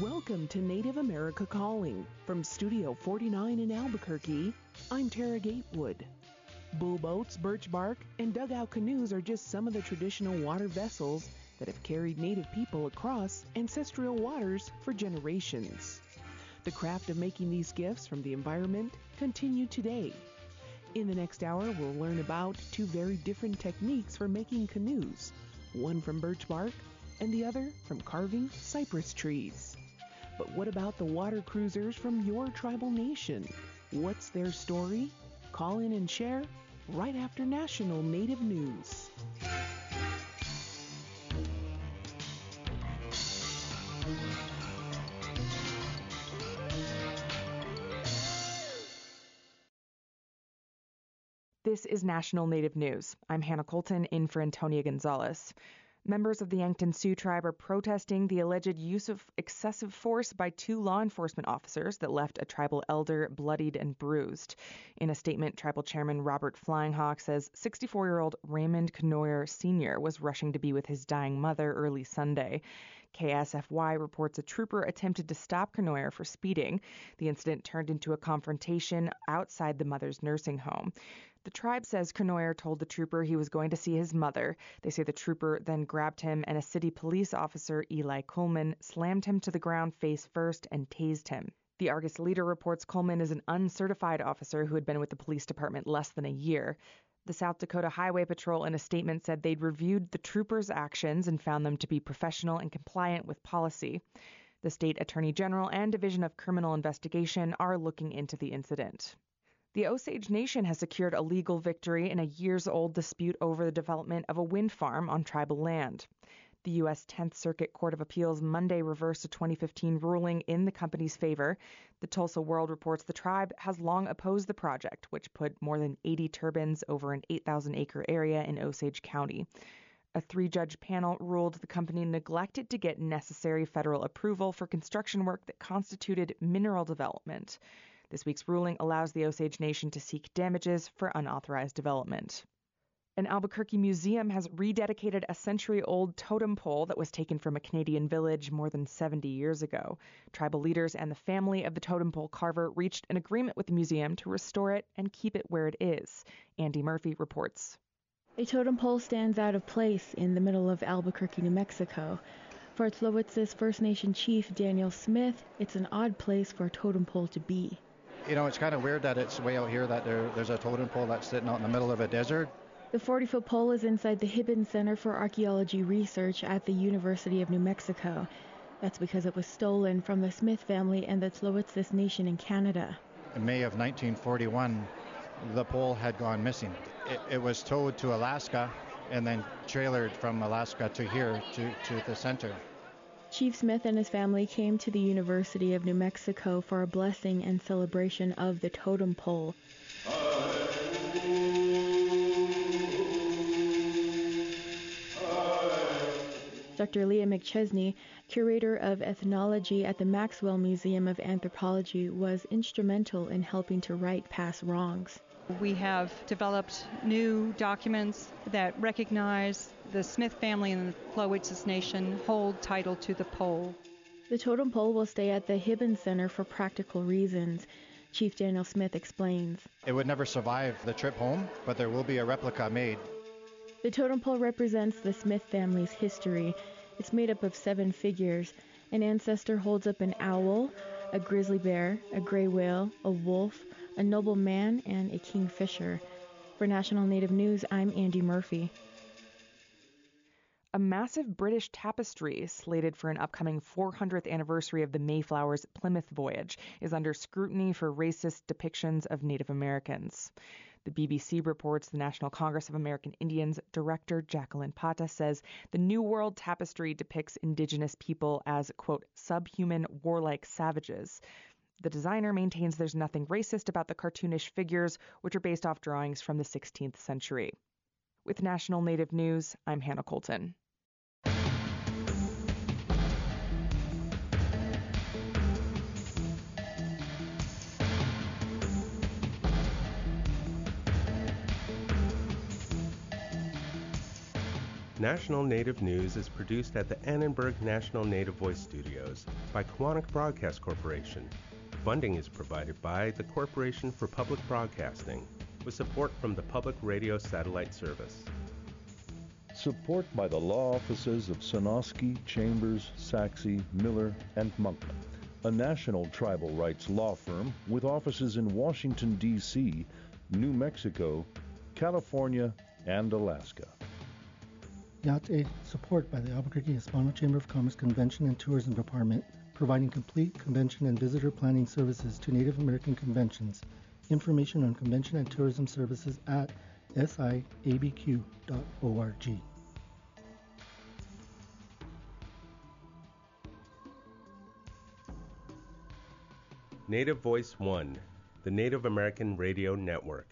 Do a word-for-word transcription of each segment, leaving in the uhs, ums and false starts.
Welcome to Native America Calling. From Studio forty-nine in Albuquerque, I'm Tara Gatewood. Bull boats, birch bark, and dugout canoes are just some of the traditional water vessels that have carried Native people across ancestral waters for generations. The craft of making these gifts from the environment continue today. In the next hour, we'll learn about two very different techniques for making canoes, one from birch bark and the other from carving cypress trees. But what about the water cruisers from your tribal nation? What's their story? Call in and share right after National Native News. This is National Native News. I'm Hannah Colton in for Antonia Gonzalez. Members of the Yankton Sioux tribe are protesting the alleged use of excessive force by two law enforcement officers that left a tribal elder bloodied and bruised. In a statement, tribal chairman Robert Flyinghawk says sixty-four-year-old Raymond Cournoyer Senior was rushing to be with his dying mother early Sunday. K S F Y reports a trooper attempted to stop Cournoyer for speeding. The incident turned into a confrontation outside the mother's nursing home. The tribe says Cournoyer told the trooper he was going to see his mother. They say the trooper then grabbed him, and a city police officer, Eli Coleman, slammed him to the ground face first and tased him. The Argus Leader reports Coleman is an uncertified officer who had been with the police department less than a year. The South Dakota Highway Patrol in a statement said they'd reviewed the troopers' actions and found them to be professional and compliant with policy. The state attorney general and Division of Criminal Investigation are looking into the incident. The Osage Nation has secured a legal victory in a years-old dispute over the development of a wind farm on tribal land. The U S tenth Circuit Court of Appeals Monday reversed a twenty fifteen ruling in the company's favor. The Tulsa World reports the tribe has long opposed the project, which put more than eighty turbines over an eight thousand acre area in Osage County. A three-judge panel ruled the company neglected to get necessary federal approval for construction work that constituted mineral development. This week's ruling allows the Osage Nation to seek damages for unauthorized development. An Albuquerque museum has rededicated a century-old totem pole that was taken from a Canadian village more than seventy years ago. Tribal leaders and the family of the totem pole carver reached an agreement with the museum to restore it and keep it where it is. Andy Murphy reports. A totem pole stands out of place in the middle of Albuquerque, New Mexico. For Tlowitz's First Nation chief, Daniel Smith, it's an odd place for a totem pole to be. You know, it's kind of weird that it's way out here, that there, there's a totem pole that's sitting out in the middle of a desert. The forty-foot pole is inside the Hibbins Center for Archaeology Research at the University of New Mexico. That's because it was stolen from the Smith family and the Tlowitzis Nation in Canada. In May of nineteen forty-one, the pole had gone missing. It, it was towed to Alaska and then trailered from Alaska to here, to, to the center. Chief Smith and his family came to the University of New Mexico for a blessing and celebration of the totem pole. Doctor Leah McChesney, curator of ethnology at the Maxwell Museum of Anthropology, was instrumental in helping to right past wrongs. We have developed new documents that recognize the Smith family and the Tlowitzis Nation hold title to the pole. The totem pole will stay at the Hibbins Center for practical reasons. Chief Daniel Smith explains. It would never survive the trip home, but there will be a replica made. The totem pole represents the Smith family's history. It's made up of seven figures. An ancestor holds up an owl, a grizzly bear, a gray whale, a wolf, a noble man, and a kingfisher. For National Native News, I'm Andy Murphy. A massive British tapestry slated for an upcoming four hundredth anniversary of the Mayflower's Plymouth voyage is under scrutiny for racist depictions of Native Americans. The B B C reports the National Congress of American Indians director Jacqueline Pata says the New World tapestry depicts indigenous people as, quote, subhuman, warlike savages. The designer maintains there's nothing racist about the cartoonish figures, which are based off drawings from the sixteenth century. With National Native News, I'm Hannah Colton. National Native News is produced at the Annenberg National Native Voice Studios by Quantic Broadcast Corporation. Funding is provided by the Corporation for Public Broadcasting, with support from the Public Radio Satellite Service. Support by the law offices of Sonosky, Chambers, Saxe, Miller, and Monkman, a national tribal rights law firm with offices in Washington, D C, New Mexico, California, and Alaska. Yacht Aid support by the Albuquerque Hispano Chamber of Commerce Convention and Tourism Department, providing complete convention and visitor planning services to Native American conventions. Information on convention and tourism services at S I A B Q dot org. Native Voice One, the Native American Radio Network.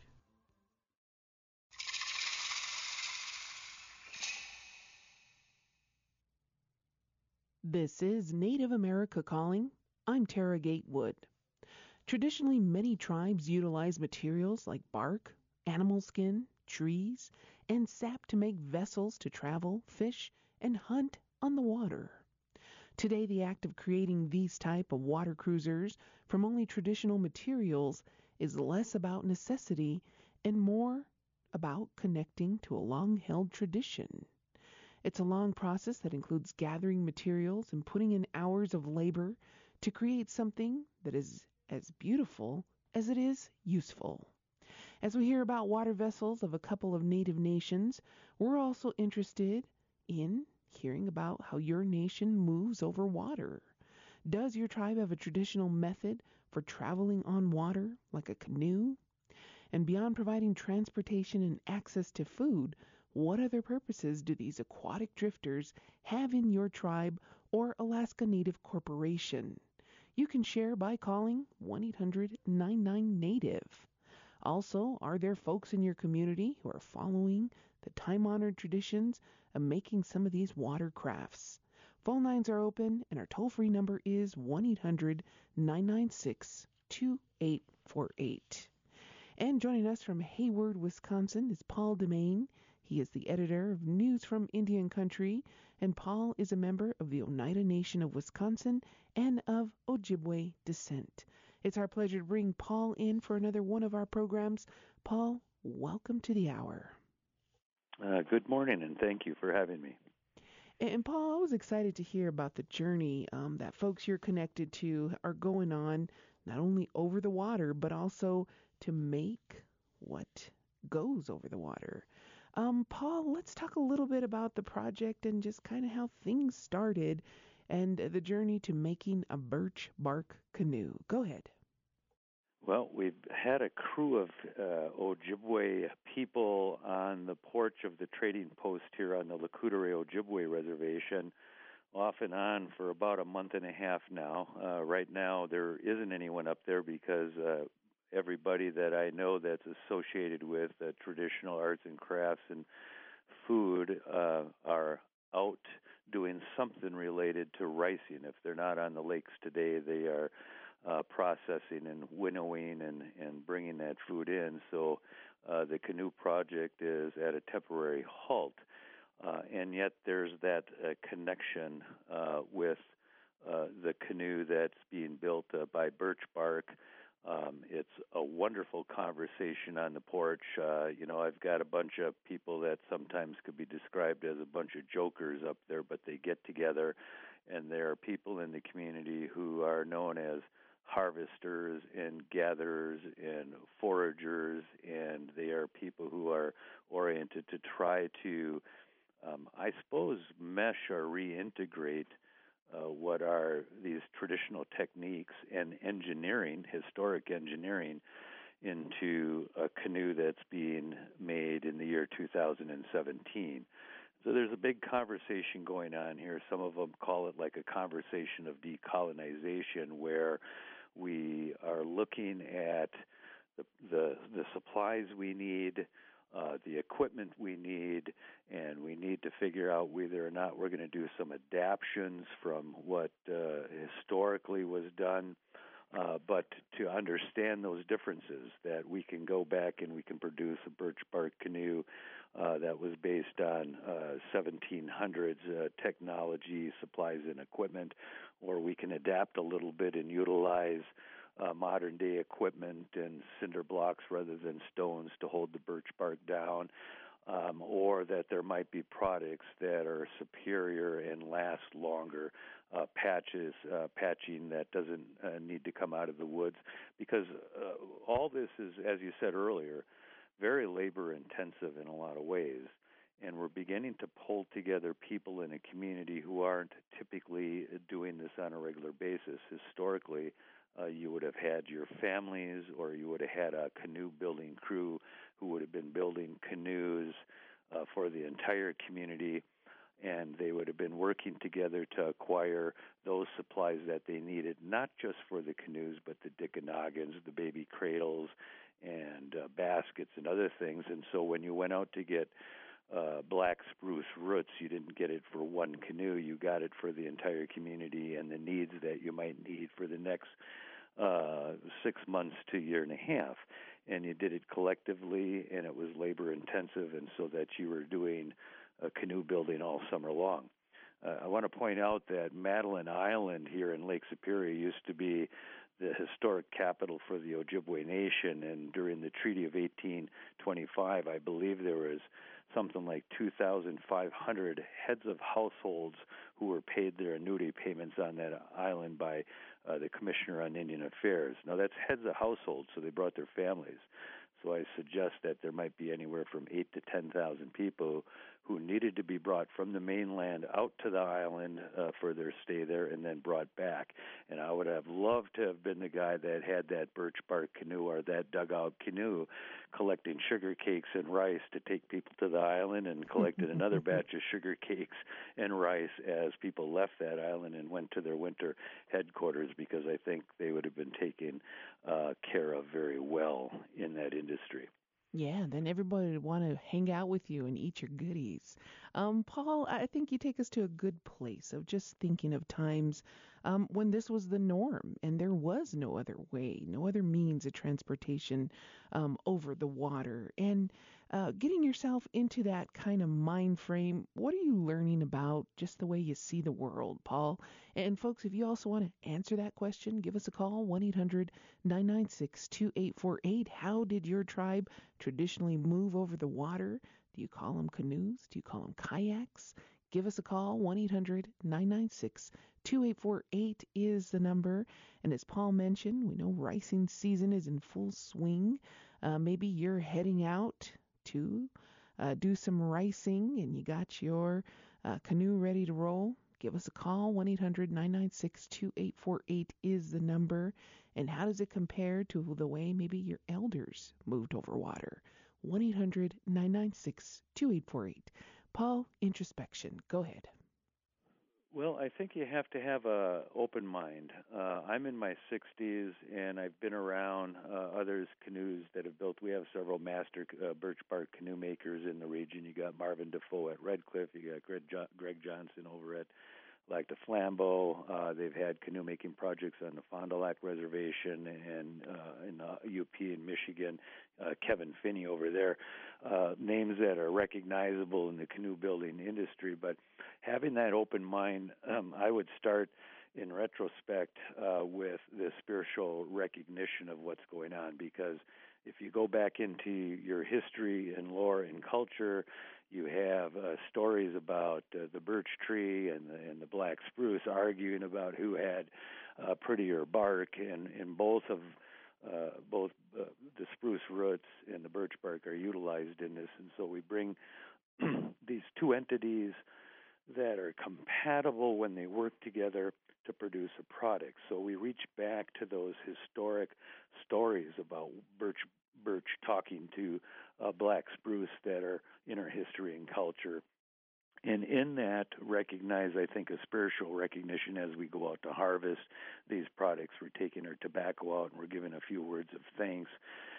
This is Native America Calling. I'm Tara Gatewood. Traditionally, many tribes utilize materials like bark, animal skin, trees, and sap to make vessels to travel, fish, and hunt on the water. Today, the act of creating these type of water cruisers from only traditional materials is less about necessity and more about connecting to a long-held tradition. It's a long process that includes gathering materials and putting in hours of labor to create something that is as beautiful as it is useful. As we hear about water vessels of a couple of Native nations, we're also interested in hearing about how your nation moves over water. Does your tribe have a traditional method for traveling on water, like a canoe? And beyond providing transportation and access to food, what other purposes do these aquatic drifters have in your tribe or Alaska Native Corporation? You can share by calling one eight hundred nine nine native. Also, are there folks in your community who are following the time-honored traditions of making some of these watercrafts? Phone lines are open, and our toll-free number is one eight hundred nine nine six two eight four eight. And joining us from Hayward, Wisconsin is Paul Demain. He is the editor of News from Indian Country, and Paul is a member of the Oneida Nation of Wisconsin and of Ojibwe descent. It's our pleasure to bring Paul in for another one of our programs. Paul, welcome to the hour. Uh, good morning, and thank you for having me. And Paul, I was excited to hear about the journey um, that folks you're connected to are going on, not only over the water, but also to make what goes over the water. Um, Paul, let's talk a little bit about the project and just kind of how things started and the journey to making a birch bark canoe. Go ahead. Well, we've had a crew of uh, Ojibwe people on the porch of the trading post here on the Lakudere Ojibwe Reservation off and on for about a month and a half now. Uh, right now, there isn't anyone up there because uh, everybody that I know that's associated with uh, traditional arts and crafts and food uh, are out doing something related to ricing. If they're not on the lakes today, they are uh, processing and winnowing and, and bringing that food in. So uh, the canoe project is at a temporary halt. Uh, and yet there's that uh, connection uh, with uh, the canoe that's being built uh, by birch bark. Um, it's a wonderful conversation on the porch. Uh, you know, I've got a bunch of people that sometimes could be described as a bunch of jokers up there, but they get together, and there are people in the community who are known as harvesters and gatherers and foragers, and they are people who are oriented to try to, um, I suppose, mesh or reintegrate Uh, what are these traditional techniques and engineering, historic engineering, into a canoe that's being made in the year two thousand seventeen. So there's a big conversation going on here. Some of them call it like a conversation of decolonization, where we are looking at the the, the supplies we need, Uh, the equipment we need, and we need to figure out whether or not we're going to do some adaptions from what uh, historically was done. Uh, but to understand those differences, that we can go back and we can produce a birch bark canoe uh, that was based on uh, seventeen hundreds uh, technology, supplies, and equipment, or we can adapt a little bit and utilize uh, modern-day equipment and cinder blocks rather than stones to hold the birch bark down. Um, or that there might be products that are superior and last longer, uh, patches, uh, patching that doesn't uh, need to come out of the woods, because uh, all this is, as you said earlier, very labor-intensive in a lot of ways, and we're beginning to pull together people in a community who aren't typically doing this on a regular basis. Historically, Uh, you would have had your families, or you would have had a canoe building crew who would have been building canoes uh, for the entire community, and they would have been working together to acquire those supplies that they needed, not just for the canoes, but the dickenoggins, the baby cradles, and uh, baskets and other things. And so when you went out to get Uh, black spruce roots, you didn't get it for one canoe, you got it for the entire community and the needs that you might need for the next uh, six months to a year and a half. And you did it collectively, and it was labor intensive, and so that you were doing uh, canoe building all summer long. Uh, I want to point out that Madeline Island here in Lake Superior used to be the historic capital for the Ojibwe Nation, and during the Treaty of eighteen twenty-five, I believe there was something like two thousand five hundred heads of households who were paid their annuity payments on that island by uh, the Commissioner on Indian Affairs. Now, that's heads of households, so they brought their families. So I suggest that there might be anywhere from eight to ten thousand people who needed to be brought from the mainland out to the island uh, for their stay there and then brought back. And I would have loved to have been the guy that had that birch bark canoe or that dugout canoe collecting sugar cakes and rice to take people to the island, and collected another batch of sugar cakes and rice as people left that island and went to their winter headquarters, because I think they would have been taken uh, care of very well in that industry. Yeah, then everybody would want to hang out with you and eat your goodies. Um, Paul, I think you take us to a good place of just thinking of times um, when this was the norm and there was no other way, no other means of transportation um, over the water. And uh, getting yourself into that kind of mind frame, what are you learning about just the way you see the world, Paul? And folks, if you also want to answer that question, give us a call, one eight hundred nine nine six two eight four eight. How did your tribe traditionally move over the water? Do you call them canoes? Do you call them kayaks? Give us a call. one eight hundred nine nine six two eight four eight is the number. And as Paul mentioned, we know ricing season is in full swing. Uh, maybe you're heading out to uh, do some ricing and you got your uh, canoe ready to roll. Give us a call. one eight hundred nine nine six two eight four eight is the number. And how does it compare to the way maybe your elders moved over water? one eight hundred nine nine six two eight four eight. Paul, introspection. Go ahead. Well, I think you have to have a open mind. Uh, I'm in my sixties, and I've been around uh, others' canoes that have built. We have several master uh, birch bark canoe makers in the region. You got Marvin Defoe at Red Cliff. You got Greg, jo- Greg Johnson over at Lac de Flambeau. Uh, they've had canoe making projects on the Fond du Lac Reservation and uh, in the U P in Michigan. Uh, Kevin Finney over there, uh, names that are recognizable in the canoe building industry. But having that open mind, um, I would start in retrospect uh, with the spiritual recognition of what's going on, because if you go back into your history and lore and culture, you have uh, stories about uh, the birch tree and the, and the black spruce arguing about who had uh, prettier bark, and, and both of uh, both uh, the spruce roots and the birch bark are utilized in this. And so we bring these two entities that are compatible when they work together to produce a product. So we reach back to those historic stories about birch birch talking to uh, black spruce that are in our history and culture. And in that, recognize, I think, a spiritual recognition as we go out to harvest these products. We're taking our tobacco out and we're giving a few words of thanks.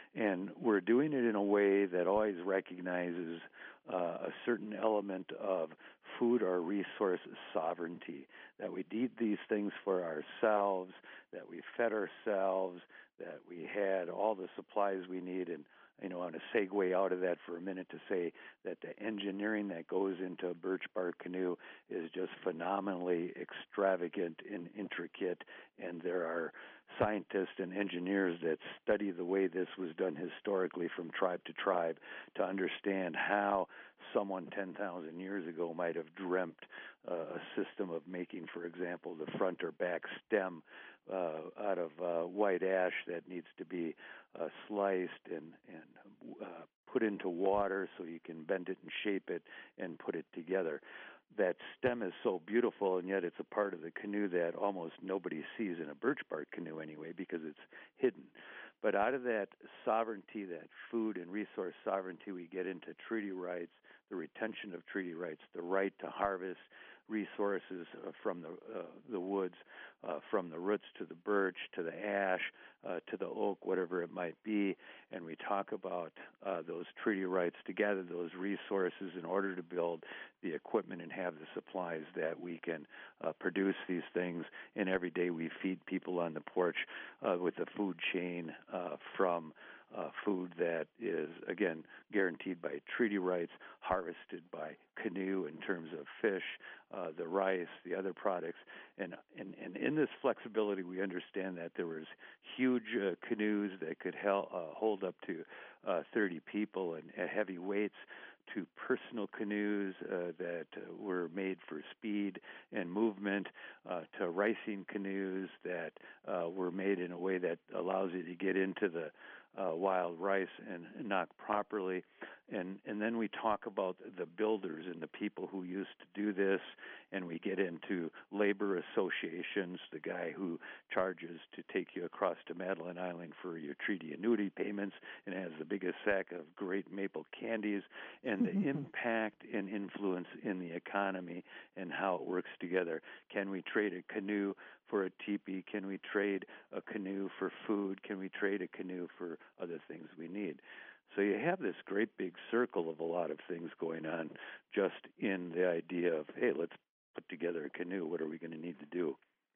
And we're doing it in a way that always recognizes uh, a certain element of food or resource sovereignty, that we need these things for ourselves, that we fed ourselves, that we had all the supplies we need. And you know, I want to segue out of that for a minute to say that the engineering that goes into a birch bark canoe is just phenomenally extravagant and intricate, and there are scientists and engineers that study the way this was done historically from tribe to tribe to understand how someone ten thousand years ago might have dreamt uh, a system of making, for example, the front or back stem uh, out of uh, white ash that needs to be uh, sliced and, and uh, put into water so you can bend it and shape it and put it together. That stem is so beautiful, and yet it's a part of the canoe that almost nobody sees in a birch bark canoe anyway, because it's hidden. But out of that sovereignty, that food and resource sovereignty, we get into treaty rights, the retention of treaty rights, the right to harvest resources uh, from the uh, the woods, uh, from the roots to the birch, to the ash, uh, to the oak, whatever it might be. And we talk about uh, those treaty rights to gather those resources in order to build the equipment and have the supplies that we can uh, produce these things. And every day we feed people on the porch uh, with the food chain uh, from Uh, food that is, again, guaranteed by treaty rights, harvested by canoe in terms of fish, uh, the rice, the other products. And, and, and in this flexibility, we understand that there was huge uh, canoes that could hel- uh, hold up to uh, thirty people and uh, heavy weights, to personal canoes uh, that uh, were made for speed and movement, uh, to ricing canoes that uh, were made in a way that allows you to get into the uh, wild rice and, and knock properly. And, and then we talk about the builders and the people who used to do this, and we get into labor associations, the guy who charges to take you across to Madeline Island for your treaty annuity payments and has the biggest sack of great maple candies, and the impact and influence in the economy and how it works together. Can we trade a canoe for a teepee? Can we trade a canoe for food? Can we trade a canoe for other things we need? So you have this great big circle of a lot of things going on just in the idea of, hey, let's put together a canoe. What are we going to need to do?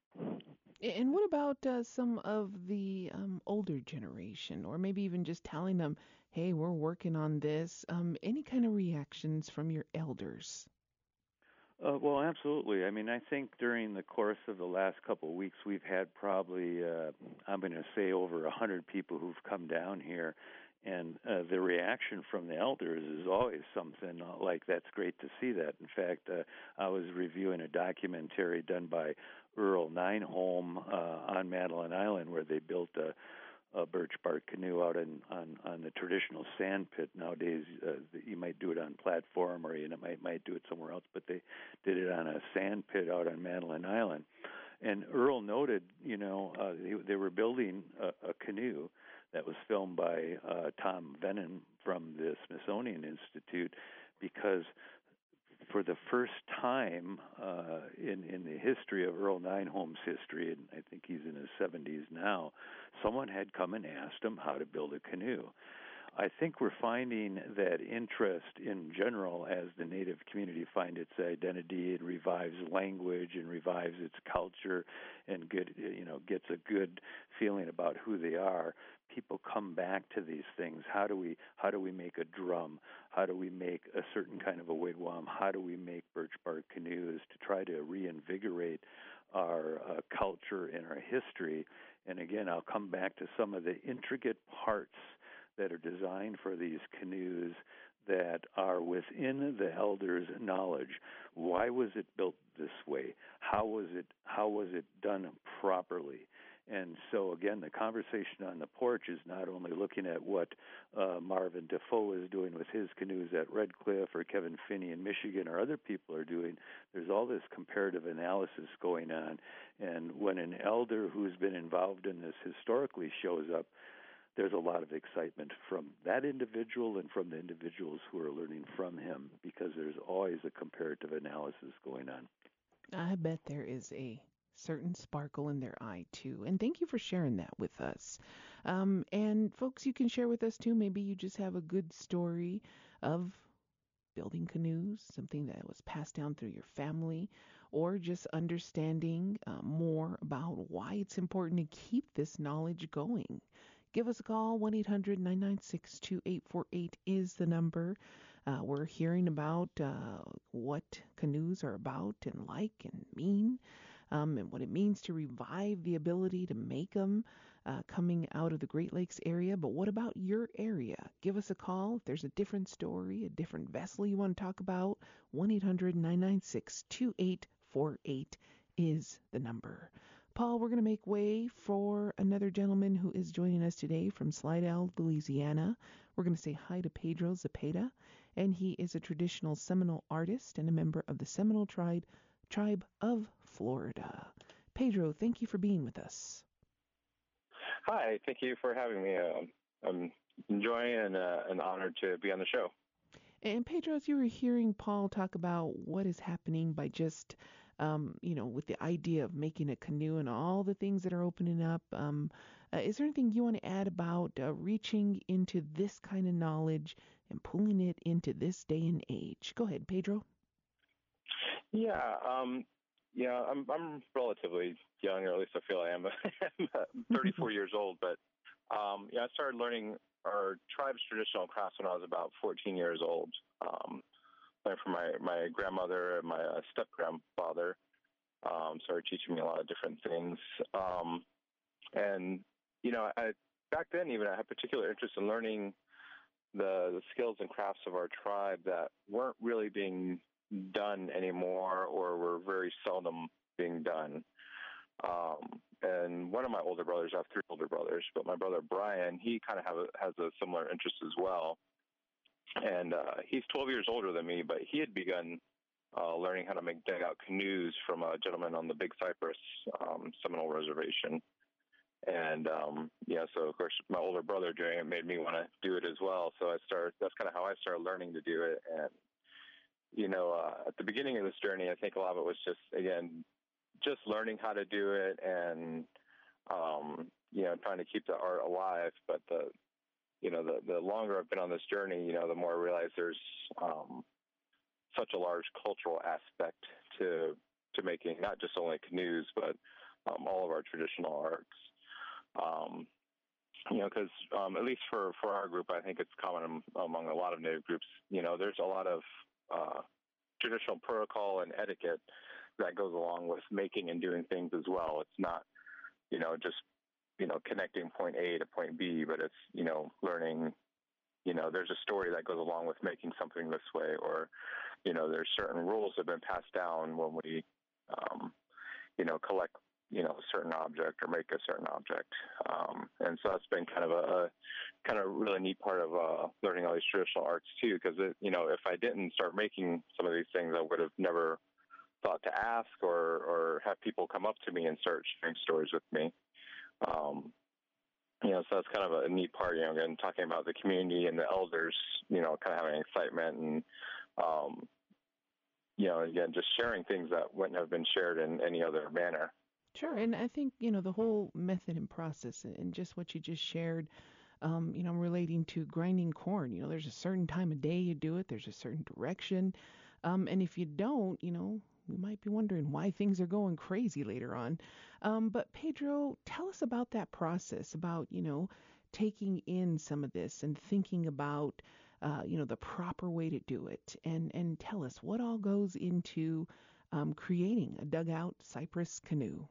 And what about uh, some of the um, older generation, or maybe even just telling them, hey, we're working on this? Um, any kind of reactions from your elders? Uh, well, absolutely. I mean, I think during the course of the last couple of weeks, we've had probably, uh, I'm going to say, over one hundred people who've come down here. And uh, the reaction from the elders is always something like, that's great to see that. In fact, uh, I was reviewing a documentary done by Earl Nineholm uh, on Madeline Island, where they built a, a birch bark canoe out in, on, on the traditional sand pit. Nowadays, uh, you might do it on platform, or you might, might do it somewhere else, but they did it on a sand pit out on Madeline Island. And Earl noted, you know, uh, they, they were building a, a canoe that was filmed by uh, Tom Vennon from the Smithsonian Institute, because for the first time uh, in, in the history of Earl Nineholm's history, and I think he's in his seventies now, someone had come and asked him how to build a canoe. I think we're finding that interest in general, as the Native community finds its identity and revives language and revives its culture and good, you know, gets a good feeling about who they are. People come back to these things. How do we how do we make a drum? How do we make a certain kind of a wigwam? How do we make birch bark canoes to try to reinvigorate our uh, culture and our history? And again, I'll come back to some of the intricate parts that are designed for these canoes that are within the elders' knowledge. Why was it built this way? How was it how was it done properly? And so, again, the conversation on the porch is not only looking at what uh, Marvin Defoe is doing with his canoes at Red Cliff, or Kevin Finney in Michigan, or other people are doing. There's all this comparative analysis going on. And when an elder who's been involved in this historically shows up, there's a lot of excitement from that individual and from the individuals who are learning from him, because there's always a comparative analysis going on. I bet there is a certain sparkle in their eye, too. And thank you for sharing that with us. Um, and folks, you can share with us too. Maybe you just have a good story of building canoes, something that was passed down through your family, or just understanding uh, more about why it's important to keep this knowledge going. Give us a call. one eight hundred nine nine six two eight four eight is the number. Uh, we're hearing about uh, what canoes are about and like and mean, um, and what it means to revive the ability to make them uh, coming out of the Great Lakes area. But what about your area? Give us a call. If there's a different story, a different vessel you want to talk about, one eight hundred nine nine six two eight four eight is the number. Paul, we're going to make way for another gentleman who is joining us today from Slidell, Louisiana. We're going to say hi to Pedro Zepeda, and he is a traditional Seminole artist and a member of the Seminole tribe, tribe of Florida. Pedro, thank you for being with us. Hi, thank you for having me. Um, I'm enjoying and uh, an honor to be on the show. And Pedro, as you were hearing Paul talk about what is happening by just Um, you know, with the idea of making a canoe and all the things that are opening up. Um, uh, is there anything you want to add about uh, reaching into this kind of knowledge and pulling it into this day and age? Go ahead, Pedro. Yeah, um, yeah, I'm I'm relatively young, or at least I feel I am. I'm thirty-four years old, but um, yeah, I started learning our tribe's traditional crafts when I was about fourteen years old. Um, from my, my grandmother and my uh, step-grandfather, um, started teaching me a lot of different things. Um, and, you know, I, back then even I had particular interest in learning the, the skills and crafts of our tribe that weren't really being done anymore or were very seldom being done. Um, and one of my older brothers, I have three older brothers, but my brother Brian, he kind of have a, has a similar interest as well. And uh, he's twelve years older than me, but he had begun uh, learning how to make dugout canoes from a gentleman on the Big Cypress um, Seminole Reservation. And, um, yeah, so, of course, my older brother doing it made me want to do it as well. So I started, that's kind of how I started learning to do it. And, you know, uh, at the beginning of this journey, I think a lot of it was just, again, just learning how to do it and, um, you know, trying to keep the art alive. But the You know, the, the longer I've been on this journey, you know, the more I realize there's um, such a large cultural aspect to to making not just only canoes, but um, all of our traditional arts. Um, you know, because um, at least for, for our group, I think it's common among a lot of Native groups, you know, there's a lot of uh, traditional protocol and etiquette that goes along with making and doing things as well. It's not, you know, just you know, connecting point A to point B, but it's, you know, learning, you know, there's a story that goes along with making something this way, or, you know, there's certain rules that have been passed down when we, um, you know, collect, you know, a certain object or make a certain object. Um, and so that's been kind of a, a kind of really neat part of uh, learning all these traditional arts too, because, you know, if I didn't start making some of these things, I would have never thought to ask or, or have people come up to me and start sharing stories with me. Um, you know, so that's kind of a neat part, you know, again, talking about the community and the elders, you know, kind of having excitement and, um, you know, again, just sharing things that wouldn't have been shared in any other manner. Sure. And I think, you know, the whole method and process and just what you just shared, um, you know, relating to grinding corn, you know, there's a certain time of day you do it. There's a certain direction. Um, and if you don't, you know, we might be wondering why things are going crazy later on. Um, but Pedro, tell us about that process, about, you know, taking in some of this and thinking about, uh, you know, the proper way to do it. And, and tell us what all goes into um, creating a dugout cypress canoe.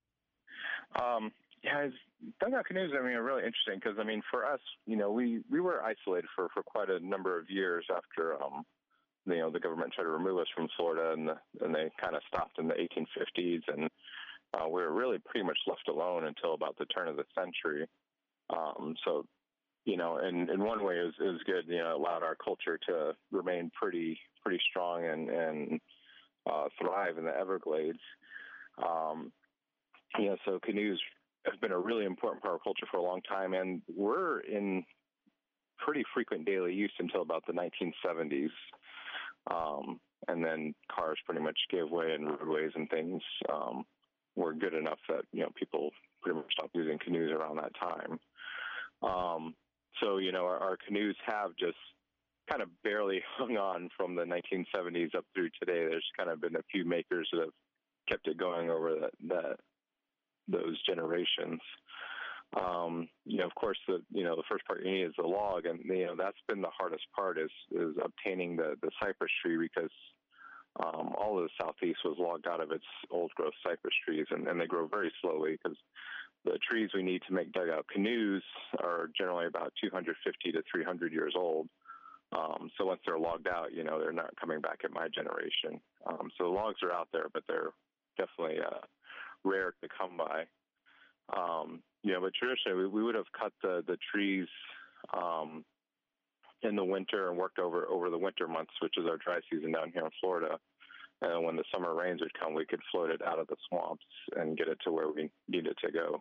Um, yeah, dugout canoes, I mean, are really interesting because, I mean, for us, you know, we, we were isolated for, for quite a number of years after, um, you know, the government tried to remove us from Florida, and, the, and they kind of stopped in the eighteen fifties, and uh, we were really pretty much left alone until about the turn of the century. Um, so, you know, in, in one way it was, it was good, you know, it allowed our culture to remain pretty pretty strong and, and uh, thrive in the Everglades. Um, you know, so canoes have been a really important part of culture for a long time, and we're in pretty frequent daily use until about the nineteen seventies. Um, and then cars pretty much gave way and roadways and things um, were good enough that, you know, people pretty much stopped using canoes around that time. Um, so, you know, our, our canoes have just kind of barely hung on from the nineteen seventies up through today. There's kind of been a few makers that have kept it going over that, that those generations. Um, you know, of course, the you know the first part you need is the log, and you know that's been the hardest part is is obtaining the the cypress tree, because um, all of the southeast was logged out of its old growth cypress trees, and, and they grow very slowly because the trees we need to make dugout canoes are generally about two hundred fifty to three hundred years old. Um, so once they're logged out, you know, they're not coming back at my generation. Um, so the logs are out there, but they're definitely uh, rare to come by. Um, you know, but traditionally we, we would have cut the, the trees um, in the winter and worked over, over the winter months, which is our dry season down here in Florida. And when the summer rains would come, we could float it out of the swamps and get it to where we need it to go.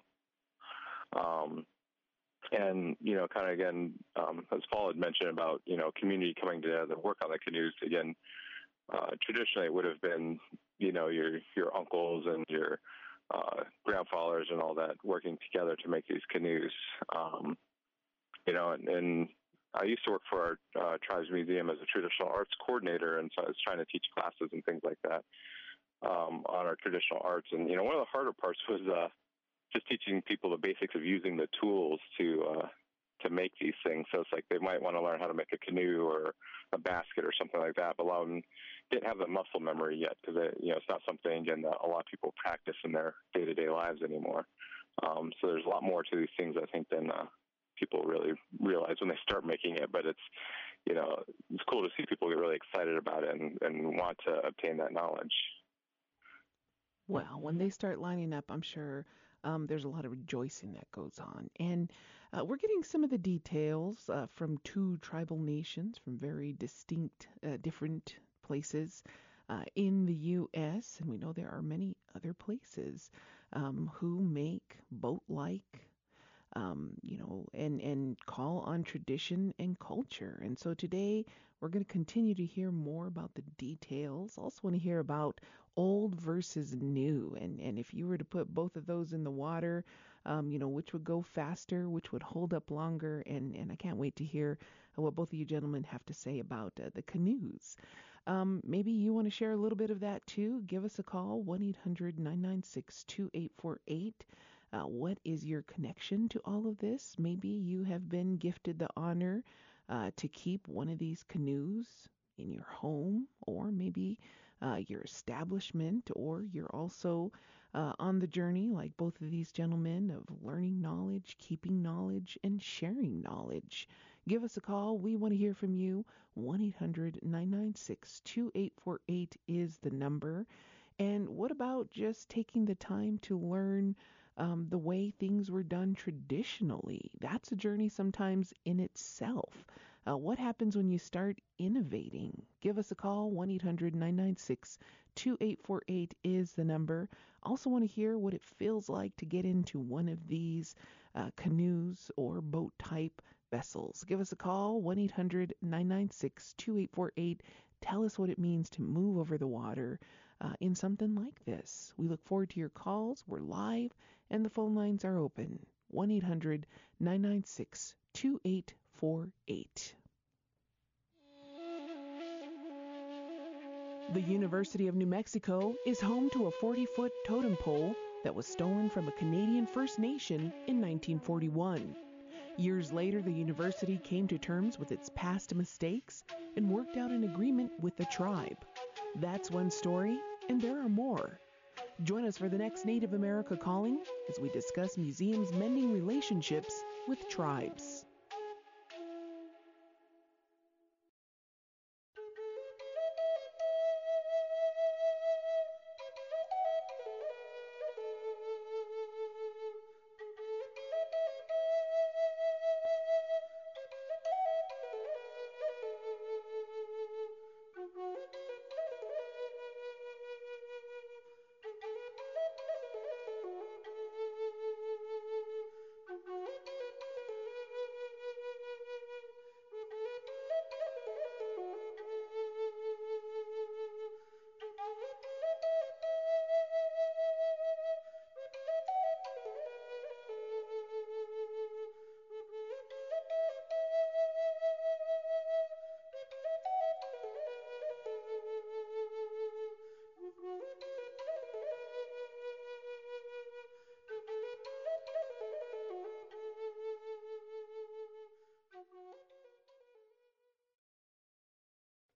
Um, and, you know, kind of again, um, as Paul had mentioned about, you know, community coming together to work on the canoes, again, uh, traditionally it would have been, you know, your, your uncles and your uh, grandfathers and all that working together to make these canoes. Um, you know, and, and I used to work for our uh, Tribes Museum as a traditional arts coordinator, and so I was trying to teach classes and things like that um, on our traditional arts. And, you know, one of the harder parts was uh, just teaching people the basics of using the tools to uh, to make these things. So it's like they might want to learn how to make a canoe or a basket or something like that, but a lot of them didn't have the muscle memory yet because, you know, it's not something, again, that a lot of people practice in their day-to-day lives anymore. Um, so there's a lot more to these things, I think, than uh, people really realize when they start making it. But it's, you know, it's cool to see people get really excited about it and, and want to obtain that knowledge. Well, when they start lining up, I'm sure um, there's a lot of rejoicing that goes on. And uh, we're getting some of the details uh, from two tribal nations from very distinct, uh, different places uh, in the U S. And we know there are many other places um, who make boat-like, um, you know, and, and call on tradition and culture. And so today we're going to continue to hear more about the details. Also want to hear about old versus new. And, and if you were to put both of those in the water, um, you know, which would go faster, which would hold up longer. And, and I can't wait to hear what both of you gentlemen have to say about uh, the canoes. Um, maybe you want to share a little bit of that too. Give us a call, one eight hundred nine nine six two eight four eight. Uh, what is your connection to all of this? Maybe you have been gifted the honor uh, to keep one of these canoes in your home, or maybe uh, your establishment, or you're also uh, on the journey, like both of these gentlemen, of learning knowledge, keeping knowledge, and sharing knowledge. Give us a call. We want to hear from you. one eight hundred nine nine six two eight four eight is the number. And what about just taking the time to learn Um, the way things were done traditionally? That's a journey sometimes in itself. Uh, what happens when you start innovating? Give us a call. one eight hundred nine nine six two eight four eight is the number. Also want to hear what it feels like to get into one of these uh, canoes or boat type vessels. Give us a call. one eight hundred nine nine six two eight four eight. Tell us what it means to move over the water uh, in something like this. We look forward to your calls. We're live and the phone lines are open. one eight hundred nine nine six two eight four eight. The University of New Mexico is home to a forty-foot totem pole that was stolen from a Canadian First Nation in nineteen forty-one. Years later, the university came to terms with its past mistakes and worked out an agreement with the tribe. That's one story, and there are more. Join us for the next Native America Calling as we discuss museums mending relationships with tribes.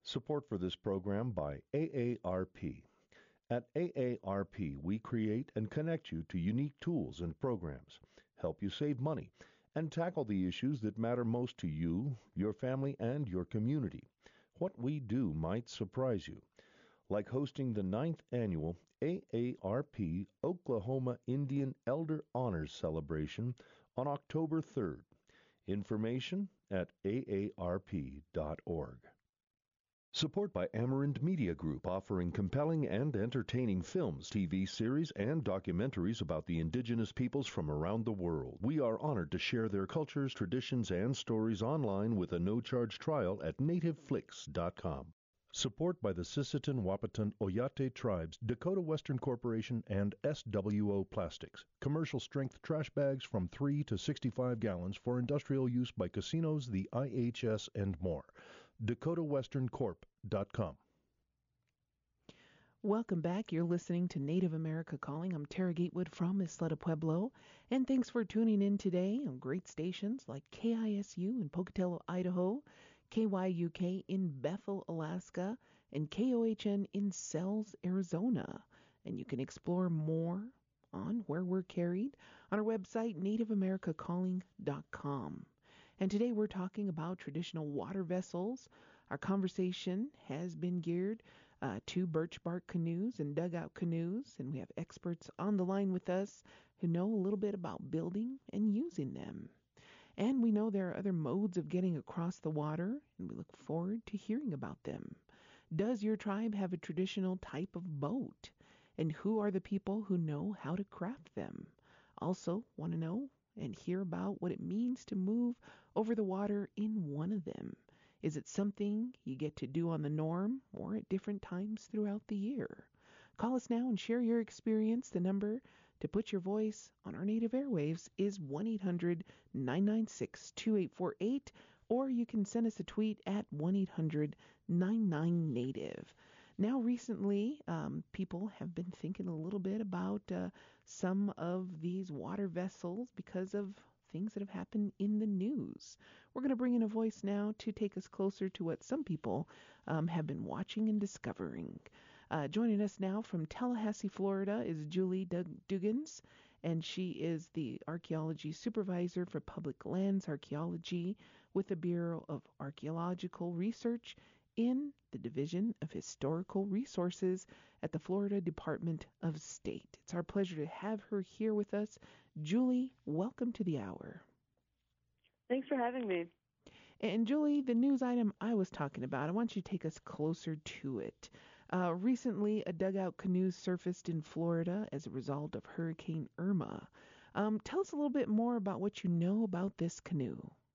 Support for this program by A A R P. At A A R P, we create and connect you to unique tools and programs, help you save money, and tackle the issues that matter most to you, your family, and your community. What we do might surprise you, like hosting the ninth annual A A R P Oklahoma Indian Elder Honors Celebration on October third. Information at A A R P dot org. Support by Amarant Media Group, offering compelling and entertaining films, T V series, and documentaries about the indigenous peoples from around the world. We are honored to share their cultures, traditions, and stories online with a no-charge trial at native flix dot com. Support by the Sisseton, Wahpeton, Oyate Tribes, Dakota Western Corporation, and S W O Plastics. Commercial strength trash bags from three to sixty-five gallons for industrial use by casinos, the I H S, and more. dakota western corp dot com. Welcome back. You're listening to Native America Calling. I'm Tara Gatewood from Isleta Pueblo, and thanks for tuning in today on great stations like K I S U in Pocatello, Idaho, K Y U K in Bethel, Alaska, and K O H N in Sells, Arizona. And you can explore more on where we're carried on our website, native america calling dot com. And today we're talking about traditional water vessels. Our conversation has been geared uh, to birch bark canoes and dugout canoes, and we have experts on the line with us who know a little bit about building and using them. And we know there are other modes of getting across the water, and we look forward to hearing about them. Does your tribe have a traditional type of boat? And who are the people who know how to craft them? Also want to know and hear about what it means to move over the water in one of them. Is it something you get to do on the norm or at different times throughout the year? Call us now and share your experience. The number to put your voice on our native airwaves is one eight hundred nine nine six two eight four eight, or you can send us a tweet at one eight hundred nine nine native. Now, recently, um, people have been thinking a little bit about uh, some of these water vessels because of things that have happened in the news. We're going to bring in a voice now to take us closer to what some people um, have been watching and discovering. Uh, joining us now from Tallahassee, Florida, is Julie Duggins, and she is the archaeology supervisor for public lands archaeology with the Bureau of Archaeological Research in the Division of Historical Resources at the Florida Department of State. It's our pleasure to have her here with us. Julie, welcome to the hour. Thanks for having me. And Julie, the news item I was talking about, I want you to take us closer to it. Uh, recently, a dugout canoe surfaced in Florida as a result of Hurricane Irma. Um, tell us a little bit more about what you know about this canoe.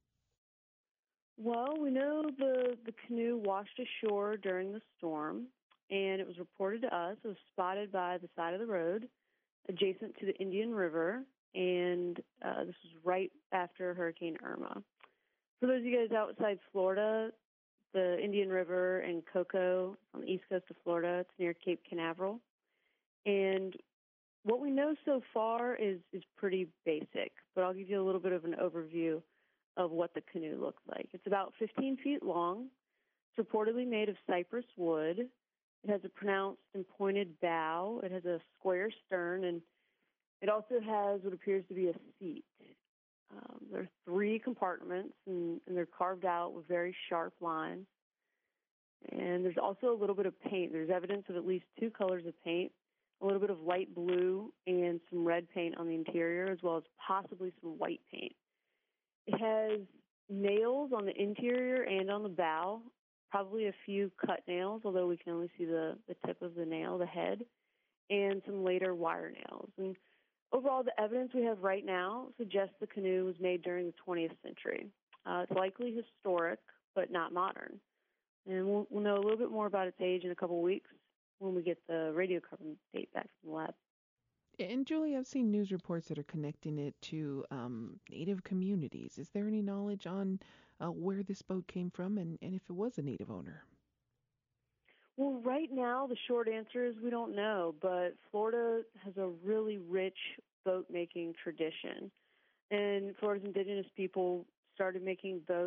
Well, we know the, the canoe washed ashore during the storm, and it was reported to us. It was spotted by the side of the road adjacent to the Indian River, and uh, this was right after Hurricane Irma. For those of you guys outside Florida, the Indian River and Cocoa on the east coast of Florida, it's near Cape Canaveral. And what we know so far is, is pretty basic, but I'll give you a little bit of an overview of what the canoe looks like. It's about fifteen feet long. It's reportedly made of cypress wood. It has a pronounced and pointed bow. It has a square stern, and it also has what appears to be a seat. Um, there are three compartments, and, and they're carved out with very sharp lines. And there's also a little bit of paint. There's evidence of at least two colors of paint, a little bit of light blue and some red paint on the interior, as well as possibly some white paint. It has nails on the interior and on the bow, probably a few cut nails, although we can only see the, the tip of the nail, the head, and some later wire nails. And overall, the evidence we have right now suggests the canoe was made during the twentieth century. Uh, it's likely historic, but not modern. And we'll, we'll know a little bit more about its age in a couple weeks when we get the radiocarbon date back from the lab. And Julie, I've seen news reports that are connecting it to um, Native communities. Is there any knowledge on uh, where this boat came from and, and if it was a Native owner? Well, right now, the short answer is we don't know, but Florida has a really rich boat-making tradition. And Florida's indigenous people started making boats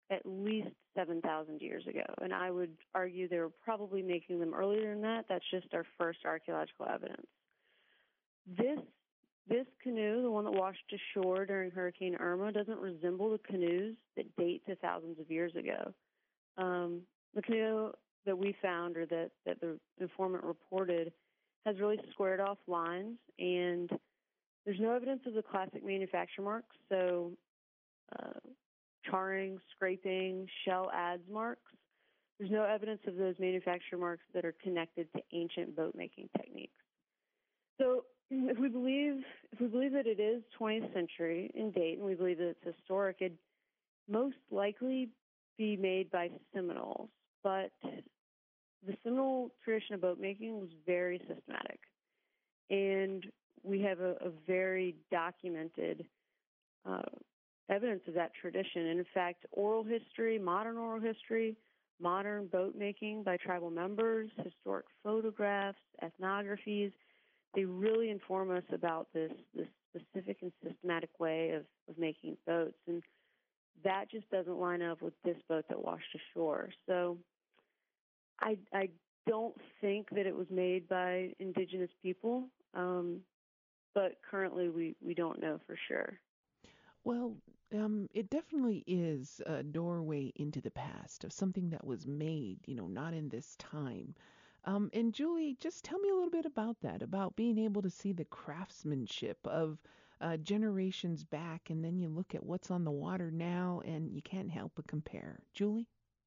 at least seven thousand years ago. And I would argue they were probably making them earlier than that. That's just our first archaeological evidence. This this canoe, the one that washed ashore during Hurricane Irma, doesn't resemble the canoes that date to thousands of years ago. Um, the canoe that we found, or that, that the informant reported, has really squared off lines, and there's no evidence of the classic manufacture marks, so uh, charring, scraping, shell adds marks. There's no evidence of those manufacture marks that are connected to ancient boat-making techniques. So if we believe if we believe that it is twentieth century in date, and we believe that it's historic, it'd most likely be made by Seminoles. But the Seminole tradition of boat making was very systematic, and we have a, a very documented uh, evidence of that tradition. And in fact, oral history, modern oral history, modern boat making by tribal members, historic photographs, ethnographies, they really inform us about this, this specific and systematic way of, of making boats. And that just doesn't line up with this boat that washed ashore. So I, I don't think that it was made by indigenous people, um, but currently we, we don't know for sure. Well, um, it definitely is a doorway into the past of something that was made, you know, not in this time. Um, and Julie, just tell me a little bit about that, about being able to see the craftsmanship of uh, generations back, and then you look at what's on the water now, and you can't help but compare. Julie?